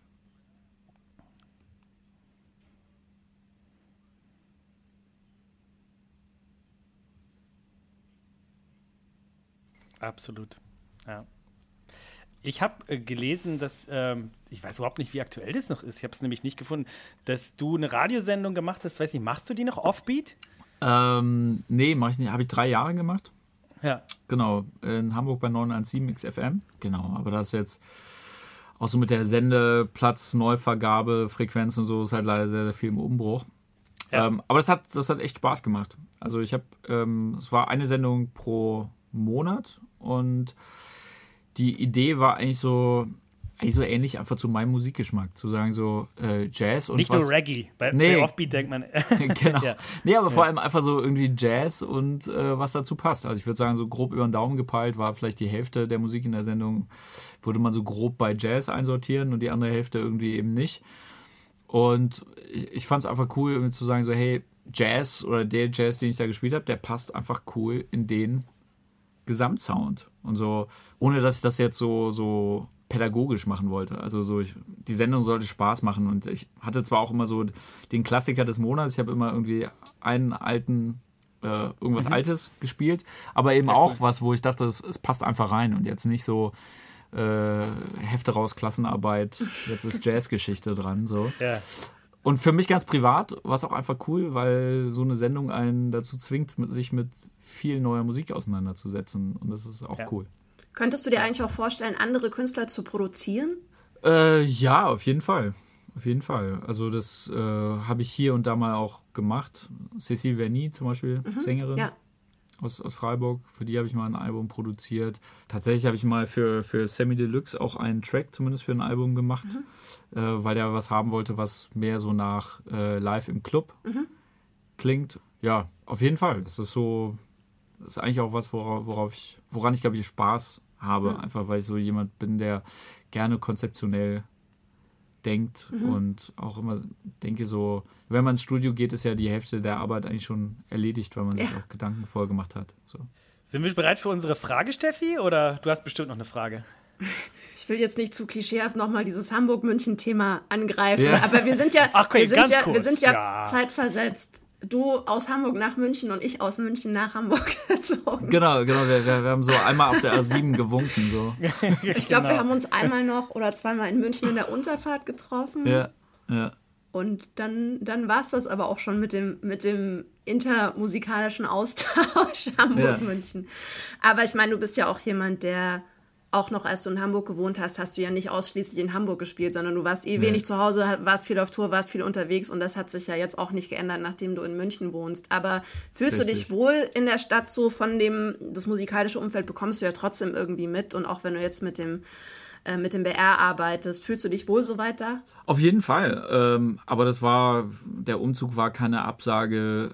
B: Absolut, ja. Ich habe gelesen, dass, ich weiß überhaupt nicht, wie aktuell das noch ist, ich habe es nämlich nicht gefunden, dass du eine Radiosendung gemacht hast, weiß nicht, machst du die noch Offbeat?
A: Nee, mache ich nicht. Habe ich 3 Jahre gemacht.
B: Ja.
A: Genau, in Hamburg bei 917 XFM. Genau, aber das jetzt auch so mit der Sendeplatz, Neuvergabe, Frequenz und so ist halt leider sehr, sehr viel im Umbruch. Ja. Aber das hat echt Spaß gemacht. Also es war eine Sendung pro Monat und die Idee war eigentlich so ähnlich einfach zu meinem Musikgeschmack, zu sagen so Jazz und
B: nicht nur Reggae, bei Offbeat denkt man.
A: Genau. Ja. Nee, aber vor allem einfach so irgendwie Jazz und was dazu passt. Also ich würde sagen, so grob über den Daumen gepeilt war vielleicht die Hälfte der Musik in der Sendung, würde man so grob bei Jazz einsortieren und die andere Hälfte irgendwie eben nicht. Und ich fand es einfach cool, irgendwie zu sagen so, hey, Jazz oder der Jazz, den ich da gespielt habe, der passt einfach cool in den Gesamtsound. Und so, ohne dass ich das jetzt so pädagogisch machen wollte. Also die Sendung sollte Spaß machen und ich hatte zwar auch immer so den Klassiker des Monats, ich habe immer irgendwie einen alten, irgendwas Altes gespielt, aber eben auch was, wo ich dachte, es passt einfach rein und jetzt nicht so Hefte raus, Klassenarbeit, jetzt ist Jazzgeschichte dran. So.
B: Ja.
A: Und für mich ganz privat war es auch einfach cool, weil so eine Sendung einen dazu zwingt, sich mit viel neuer Musik auseinanderzusetzen und das ist auch cool.
C: Könntest du dir eigentlich auch vorstellen, andere Künstler zu produzieren?
A: Ja, auf jeden Fall. Auf jeden Fall. Also das habe ich hier und da mal auch gemacht. Cécile Verny zum Beispiel, Sängerin aus Freiburg. Für die habe ich mal ein Album produziert. Tatsächlich habe ich mal für Sammy Deluxe auch einen Track zumindest für ein Album gemacht, weil der was haben wollte, was mehr so nach Live im Club klingt. Ja, auf jeden Fall. Das ist eigentlich auch was, woran ich, glaube ich, Spaß habe. Einfach, weil ich so jemand bin, der gerne konzeptionell denkt und auch immer denke so, wenn man ins Studio geht, ist ja die Hälfte der Arbeit eigentlich schon erledigt, weil man sich auch Gedanken vorher gemacht hat. So.
B: Sind wir bereit für unsere Frage, Steffi? Oder du hast bestimmt noch eine Frage?
C: Ich will jetzt nicht zu klischeehaft nochmal dieses Hamburg-München-Thema angreifen, aber wir sind ja, wir sind ja zeitversetzt. Du aus Hamburg nach München und ich aus München nach Hamburg gezogen.
A: Genau. Wir haben so einmal auf der A7 gewunken. So.
C: Ich glaube, wir haben uns einmal noch oder zweimal in München in der Unterfahrt getroffen.
A: Ja.
C: Und dann war es das aber auch schon mit dem intermusikalischen Austausch Hamburg-München. Aber ich meine, du bist ja auch jemand, der auch noch, als du in Hamburg gewohnt hast du ja nicht ausschließlich in Hamburg gespielt, sondern du warst wenig zu Hause, warst viel auf Tour, warst viel unterwegs und das hat sich ja jetzt auch nicht geändert, nachdem du in München wohnst. Aber fühlst du dich wohl in der Stadt so das musikalische Umfeld bekommst du ja trotzdem irgendwie mit und auch wenn du jetzt mit dem BR arbeitest, fühlst du dich wohl so weit da?
A: Auf jeden Fall. Aber der Umzug war keine Absage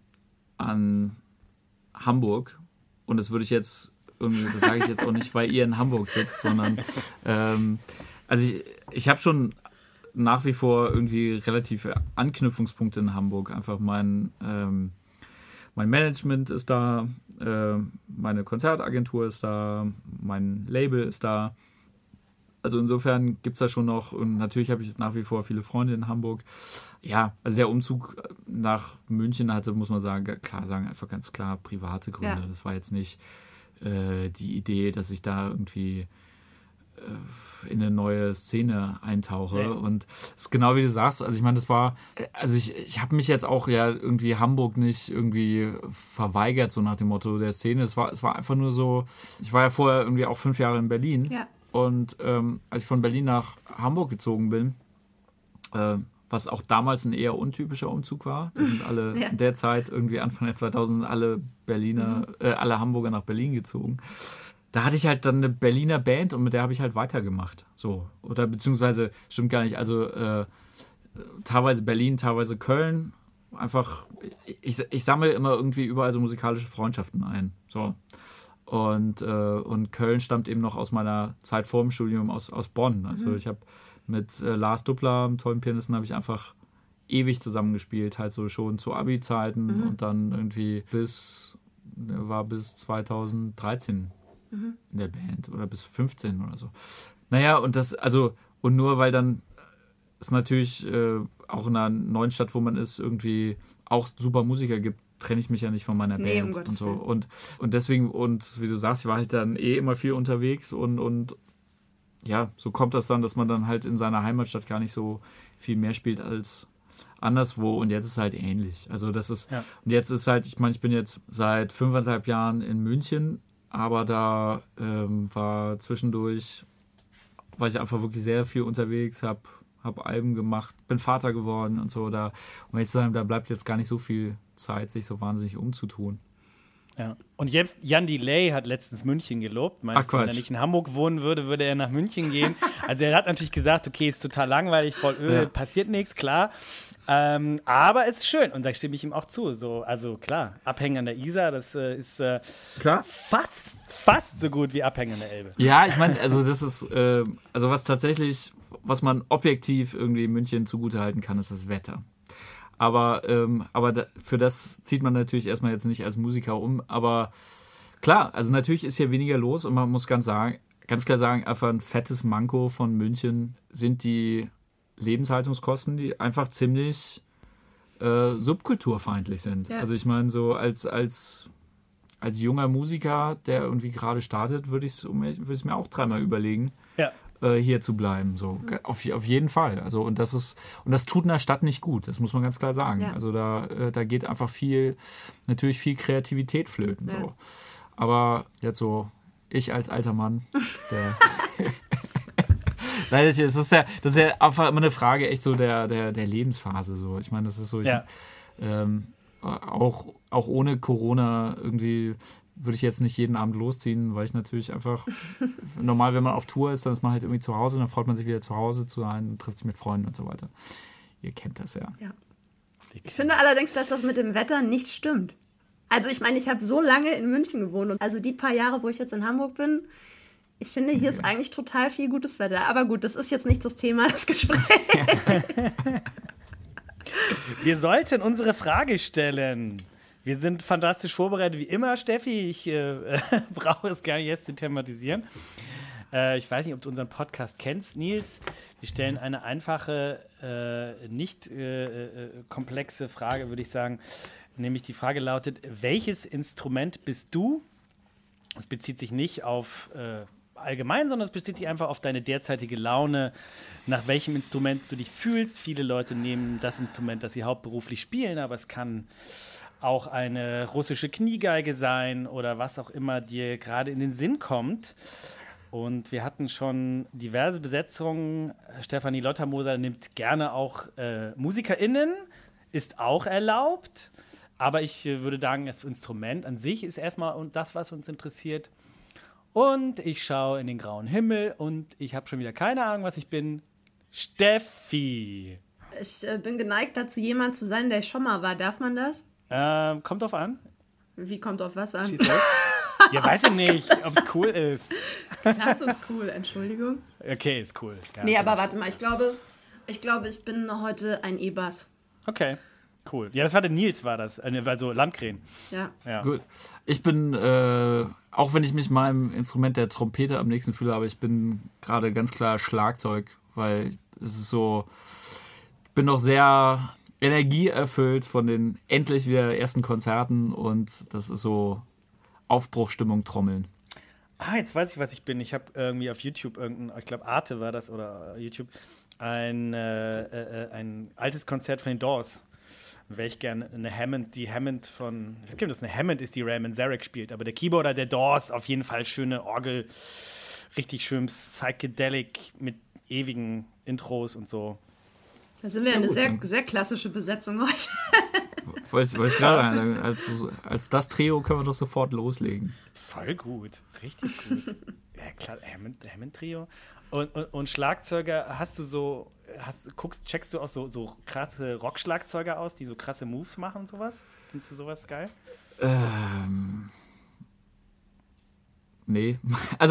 A: an Hamburg und das würde ich jetzt das sage ich jetzt auch nicht, weil ihr in Hamburg sitzt, sondern also ich habe schon nach wie vor irgendwie relative Anknüpfungspunkte in Hamburg. Einfach mein Management ist da, meine Konzertagentur ist da, mein Label ist da. Also insofern gibt es da schon noch, und natürlich habe ich nach wie vor viele Freunde in Hamburg. Ja, also der Umzug nach München hatte, muss man sagen, einfach ganz klar private Gründe. Ja. Das war jetzt nicht die Idee, dass ich da irgendwie in eine neue Szene eintauche. Ja. Und es ist genau wie du sagst, also ich meine, ich habe mich jetzt auch ja irgendwie Hamburg nicht irgendwie verweigert, so nach dem Motto der Szene. Es war einfach nur so, ich war ja vorher irgendwie auch 5 Jahre in Berlin.
C: Ja.
A: Und als ich von Berlin nach Hamburg gezogen bin, was auch damals ein eher untypischer Umzug war. Die sind alle in der Zeit, irgendwie Anfang der 2000, alle Hamburger nach Berlin gezogen. da hatte ich halt dann eine Berliner Band und mit der habe ich halt weitergemacht. So. Oder beziehungsweise, stimmt gar nicht, also teilweise Berlin, teilweise Köln. Einfach, ich sammle immer irgendwie überall so musikalische Freundschaften ein. So. Und Köln stammt eben noch aus meiner Zeit vor dem Studium aus Bonn. Also ich habe mit Lars Duppler, einem tollen Pianisten, habe ich einfach ewig zusammengespielt, halt so schon zu Abi-Zeiten und dann irgendwie bis 2013 in der Band oder bis 15 oder so. Naja, und nur weil dann es natürlich auch in einer neuen Stadt, wo man ist, irgendwie auch super Musiker gibt, trenne ich mich ja nicht von meiner Band und so. Und deswegen, und wie du sagst, ich war halt dann immer viel unterwegs und ja, so kommt das dann, dass man dann halt in seiner Heimatstadt gar nicht so viel mehr spielt als anderswo, und jetzt ist halt ähnlich. Also das ist, und jetzt ist halt, ich meine, ich bin jetzt seit 5,5 Jahren in München, aber da war zwischendurch, war ich einfach wirklich sehr viel unterwegs, habe Alben gemacht, bin Vater geworden und so. Um jetzt zu sagen, da bleibt jetzt gar nicht so viel Zeit, sich so wahnsinnig umzutun.
B: Ja. Und jetzt, Jan Delay hat letztens München gelobt. Meinst du, wenn er nicht in Hamburg wohnen würde, würde er nach München gehen? Also er hat natürlich gesagt, okay, ist total langweilig, voll Öl, passiert nichts, klar. Aber es ist schön und da stimme ich ihm auch zu. So, also klar, Abhängen an der Isar, das ist
A: klar?
B: fast so gut wie Abhängen an der Elbe.
A: Ja, ich meine, also das ist, also was man objektiv irgendwie in München zugutehalten kann, ist das Wetter. Aber für das zieht man natürlich erstmal jetzt nicht als Musiker um. Aber klar, also natürlich ist hier weniger los und man muss ganz klar sagen, einfach ein fettes Manko von München sind die Lebenshaltungskosten, die einfach ziemlich subkulturfeindlich sind. Ja. Also ich meine, so als junger Musiker, der irgendwie gerade startet, würde ich es mir auch dreimal überlegen. Ja. Hier zu bleiben, so auf jeden Fall. Also und das tut einer Stadt nicht gut. Das muss man ganz klar sagen. Ja. Also da geht einfach natürlich viel Kreativität flöten. Ja. So. Aber jetzt so ich als alter Mann, der Nein, das ist ja einfach immer eine Frage echt so der Lebensphase. So. Ich meine, das ist so. Auch ohne Corona irgendwie würde ich jetzt nicht jeden Abend losziehen, weil ich natürlich einfach normal, wenn man auf Tour ist, dann ist man halt irgendwie zu Hause, dann freut man sich wieder zu Hause zu sein, trifft sich mit Freunden und so weiter. Ihr kennt das ja.
C: Ich finde allerdings, dass das mit dem Wetter nicht stimmt. Also ich meine, ich habe so lange in München gewohnt und also die paar Jahre, wo ich jetzt in Hamburg bin, ich finde, hier ist eigentlich total viel gutes Wetter. Aber gut, das ist jetzt nicht das Thema des Gesprächs.
B: Wir sollten unsere Frage stellen. Wir sind fantastisch vorbereitet, wie immer, Steffi. Ich brauche es gar nicht erst zu thematisieren. Ich weiß nicht, ob du unseren Podcast kennst, Nils. Wir stellen eine einfache, nicht komplexe Frage, würde ich sagen. Nämlich die Frage lautet, welches Instrument bist du? Es bezieht sich nicht auf allgemein, sondern es bezieht sich einfach auf deine derzeitige Laune, nach welchem Instrument du dich fühlst. Viele Leute nehmen das Instrument, das sie hauptberuflich spielen, aber es kann auch eine russische Kniegeige sein oder was auch immer dir gerade in den Sinn kommt. Und wir hatten schon diverse Besetzungen. Stefanie Lottermoser nimmt gerne auch MusikerInnen, ist auch erlaubt. Aber ich würde sagen, das Instrument an sich ist erstmal das, was uns interessiert. Und ich schaue in den grauen Himmel und ich habe schon wieder keine Ahnung, was ich bin. Steffi.
C: Ich bin geneigt dazu, jemand zu sein, der schon mal war. Darf man das?
B: Kommt drauf an.
C: Wie kommt auf was an?
B: Ja, weiß ich nicht, ob es cool ist.
C: Das ist cool, Entschuldigung.
B: Okay, ist cool. Ja,
C: nee, aber warte mal, ich glaube, ich bin heute ein E-Bass.
B: Okay, cool. Ja, das war der Nils, war das, also Landgren.
C: Ja.
A: Gut. Ich bin, auch wenn ich mich meinem Instrument der Trompete am nächsten fühle, aber ich bin gerade ganz klar Schlagzeug, weil es ist so, ich bin noch sehr energieerfüllt von den endlich wieder ersten Konzerten und das ist so Aufbruchstimmung, Trommeln.
B: Jetzt weiß ich, was ich bin. Ich habe irgendwie auf YouTube ich glaube Arte war das oder YouTube, ein altes Konzert von den Doors. Wäre ich gerne eine Hammond, die Hammond von, ich weiß nicht, ob das eine Hammond ist, die Ray Manzarek spielt, aber der Keyboarder der Doors, auf jeden Fall schöne Orgel, richtig schön psychedelic mit ewigen Intros und so.
C: Da sind wir eine sehr, sehr klassische Besetzung heute.
A: Wollte ich gerade sagen, als das Trio können wir doch sofort loslegen.
B: Voll gut, richtig gut. Ja klar, Hammond-Trio. Und Schlagzeuger, checkst du auch so krasse Rock-Schlagzeuger aus, die so krasse Moves machen und sowas? Findest du sowas geil?
A: Nee.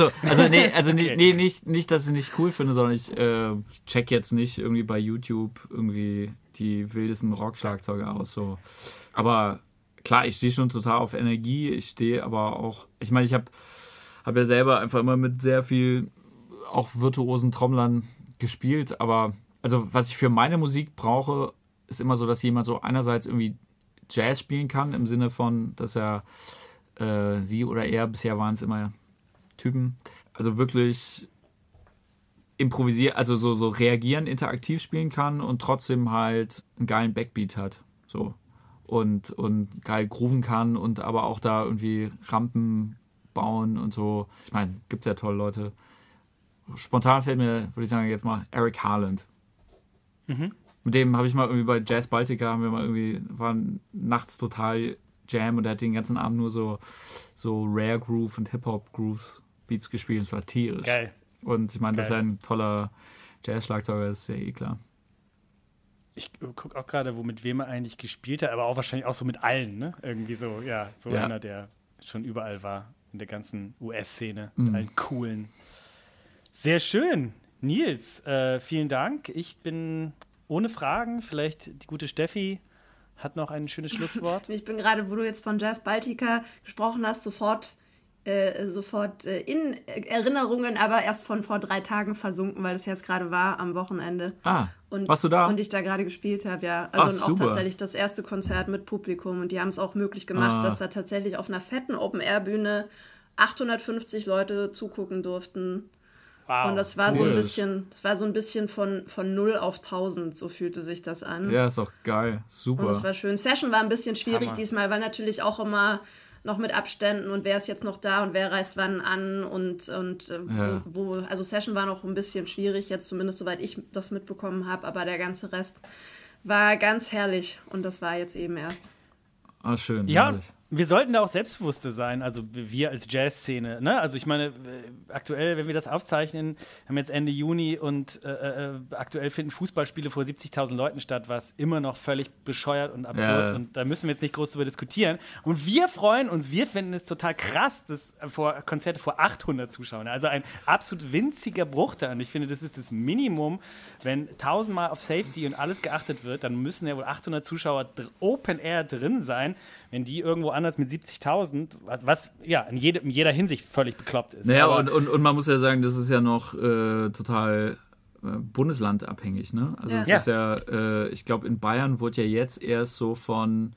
A: Nicht, dass ich es nicht cool finde, sondern ich check jetzt nicht irgendwie bei YouTube irgendwie die wildesten Rock-Schlagzeuge aus. So. Aber klar, ich stehe schon total auf Energie. Ich stehe aber auch, ich meine, ich hab ja selber einfach immer mit sehr viel auch virtuosen Trommlern gespielt. Aber also was ich für meine Musik brauche, ist immer so, dass jemand so einerseits irgendwie Jazz spielen kann, im Sinne von, dass er sie oder er, bisher waren es immer Typen, also wirklich improvisieren, also so reagieren, interaktiv spielen kann und trotzdem halt einen geilen Backbeat hat. So. Und geil grooven kann und aber auch da irgendwie Rampen bauen und so. Ich meine, gibt ja tolle Leute. Spontan fällt mir, würde ich sagen, jetzt mal Eric Harland. Mhm. Mit dem habe ich mal irgendwie bei Jazz Baltica, waren nachts total Jam und er hat den ganzen Abend nur so Rare Groove und Hip-Hop-Grooves Beats gespielt. Das war tierisch.
B: Geil.
A: Und ich meine, dass er ein toller Jazz-Schlagzeuger ist, ja klar.
B: Ich gucke auch gerade, mit wem er eigentlich gespielt hat, aber auch wahrscheinlich auch so mit allen, ne? Irgendwie so, ja, einer, der schon überall war in der ganzen US-Szene, mit allen coolen. Sehr schön. Nils, vielen Dank. Ich bin ohne Fragen. Vielleicht die gute Steffi hat noch ein schönes Schlusswort.
C: Ich bin gerade, wo du jetzt von Jazz Baltica gesprochen hast, sofort in Erinnerungen, aber erst von vor 3 Tagen versunken, weil das jetzt gerade war am Wochenende.
A: Warst du da?
C: Und ich da gerade gespielt habe, ja. Also und auch tatsächlich das erste Konzert mit Publikum und die haben es auch möglich gemacht, dass da tatsächlich auf einer fetten Open-Air-Bühne 850 Leute zugucken durften. Wow. Und das war so ein bisschen von 0 auf 1000, so fühlte sich das an.
A: Ja, ist auch geil, super.
C: Und das war schön. Session war ein bisschen schwierig diesmal, weil natürlich auch immer noch mit Abständen und wer ist jetzt noch da und wer reist wann an und wo. Also Session war noch ein bisschen schwierig, jetzt zumindest soweit ich das mitbekommen habe, aber der ganze Rest war ganz herrlich und das war jetzt eben erst.
A: Schön.
B: Ja,
A: herrlich.
B: Wir sollten da auch selbstbewusster sein, also wir als Jazzszene. Ne? Also ich meine, aktuell, wenn wir das aufzeichnen, haben wir jetzt Ende Juni und aktuell finden Fußballspiele vor 70.000 Leuten statt, was immer noch völlig bescheuert und absurd und da müssen wir jetzt nicht groß drüber diskutieren. Und wir freuen uns, wir finden es total krass, dass Konzerte vor 800 Zuschauern, also ein absolut winziger Bruchteil. Und ich finde, das ist das Minimum, wenn 1000-mal auf Safety und alles geachtet wird, dann müssen ja wohl 800 Zuschauer Open Air drin sein, wenn die irgendwo anders mit 70.000, was ja in jeder Hinsicht völlig bekloppt ist.
A: Naja, und man muss ja sagen, das ist ja noch total bundeslandabhängig, ne? Also es ist ja, ich glaube in Bayern wurde ja jetzt erst so von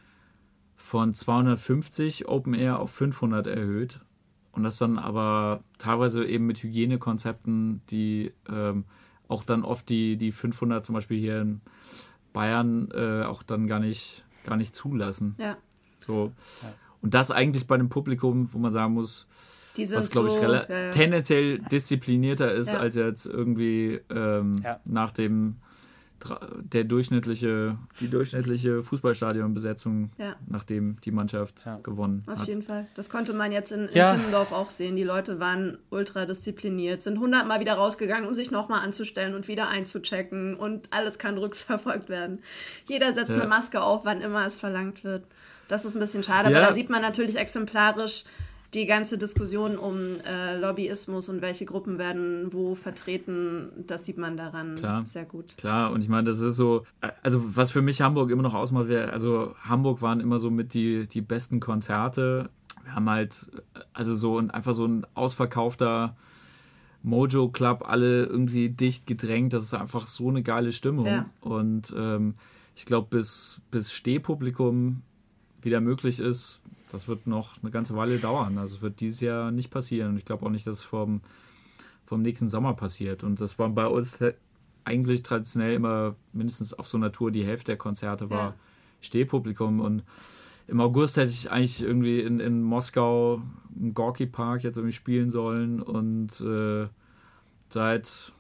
A: 250 Open Air auf 500 erhöht und das dann aber teilweise eben mit Hygienekonzepten, die auch dann oft die 500 zum Beispiel hier in Bayern auch dann gar nicht zulassen.
C: Ja.
A: So. Ja. Und das eigentlich bei einem Publikum, wo man sagen muss, was glaube ich tendenziell disziplinierter ist als jetzt irgendwie nach die durchschnittliche Fußballstadionbesetzung, nachdem die Mannschaft gewonnen hat.
C: Auf jeden Fall. Das konnte man jetzt in Timmendorf auch sehen. Die Leute waren ultra diszipliniert, sind 100-mal wieder rausgegangen, um sich nochmal anzustellen und wieder einzuchecken und alles kann rückverfolgt werden. Jeder setzt eine Maske auf, wann immer es verlangt wird. Das ist ein bisschen schade, aber da sieht man natürlich exemplarisch die ganze Diskussion um Lobbyismus und welche Gruppen werden wo vertreten, das sieht man daran sehr gut.
A: Klar, und ich meine, das ist so, also was für mich Hamburg immer noch ausmacht, also Hamburg waren immer so mit die besten Konzerte. Wir haben halt, also so einfach so ein ausverkaufter Mojo Club, alle irgendwie dicht gedrängt, das ist einfach so eine geile Stimmung. Ja. Und ich glaube, bis Stehpublikum wieder möglich ist, das wird noch eine ganze Weile dauern. Also es wird dieses Jahr nicht passieren. Und ich glaube auch nicht, dass es vom nächsten Sommer passiert. Und das war bei uns eigentlich traditionell immer mindestens auf so einer Tour die Hälfte der Konzerte war Stehpublikum. Und im August hätte ich eigentlich irgendwie in Moskau im Gorki Park jetzt irgendwie spielen sollen. Und seit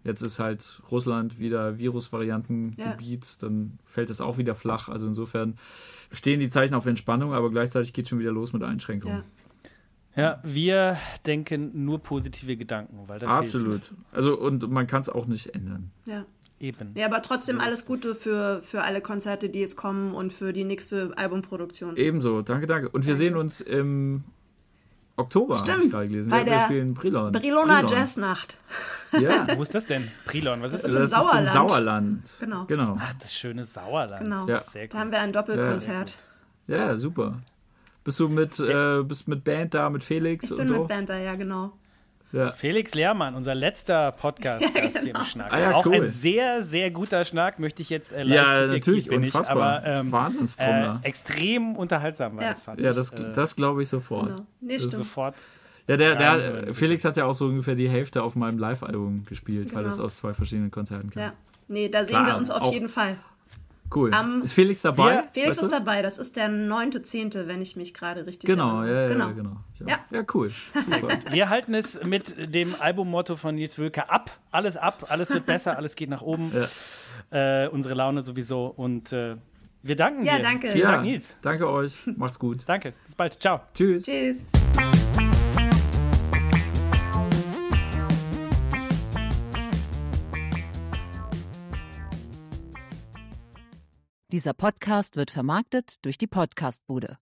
A: Jetzt ist halt Russland wieder Virusvariantengebiet, dann fällt es auch wieder flach. Also insofern stehen die Zeichen auf Entspannung, aber gleichzeitig geht es schon wieder los mit Einschränkungen.
B: Ja, wir denken nur positive Gedanken, weil das
A: absolut
B: hilft.
A: Also und man kann es auch nicht ändern.
C: Ja.
B: Eben.
C: Ja, aber trotzdem alles Gute für alle Konzerte, die jetzt kommen und für die nächste Albumproduktion.
A: Ebenso, danke. Und wir sehen uns im Oktober, habe ich gerade gelesen.
C: Bei der
A: spielen
C: Briloner Jazznacht.
A: Ja.
B: Wo ist das denn? Brilon, was ist das?
C: Das ist im
A: Sauerland.
C: Genau.
B: Ach, das schöne Sauerland.
C: Genau.
B: Ja. Sehr gut.
C: Da haben wir ein Doppelkonzert.
A: Ja, super. Bist du mit Band da, mit Felix und so?
C: Ich bin mit Band da, ja, genau.
B: Ja. Felix Lehrmann, unser letzter Podcast-Gast hier im Schnack.
A: Auch
B: ein sehr, sehr guter Schnack, möchte ich jetzt leicht
A: natürlich,
B: bin
A: unfassbar.
B: Aber
A: Wahnsinnstrummler.
B: Extrem unterhaltsam war das, fand ich.
A: Ja, das glaube ich sofort.
C: Genau. Nee, stimmt.
B: Sofort.
A: Ja, Felix hat ja auch so ungefähr die Hälfte auf meinem Live-Album gespielt, weil es aus 2 verschiedenen Konzerten kam.
C: Ja, nee, da sehen wir uns auf jeden Fall.
A: Cool. Ist Felix dabei?
C: Felix ist dabei, das ist der 9.10., wenn ich mich gerade richtig erinnere.
A: Genau. Ja, cool. Super.
B: Wir halten es mit dem Albummotto von Nils Wölker ab, alles wird besser, alles geht nach oben. Ja. Unsere Laune sowieso und wir danken dir.
C: Ja, danke.
B: Vielen Dank, Nils.
A: Danke euch. Macht's gut.
B: Danke. Bis bald. Ciao.
A: Tschüss.
E: Dieser Podcast wird vermarktet durch die Podcastbude.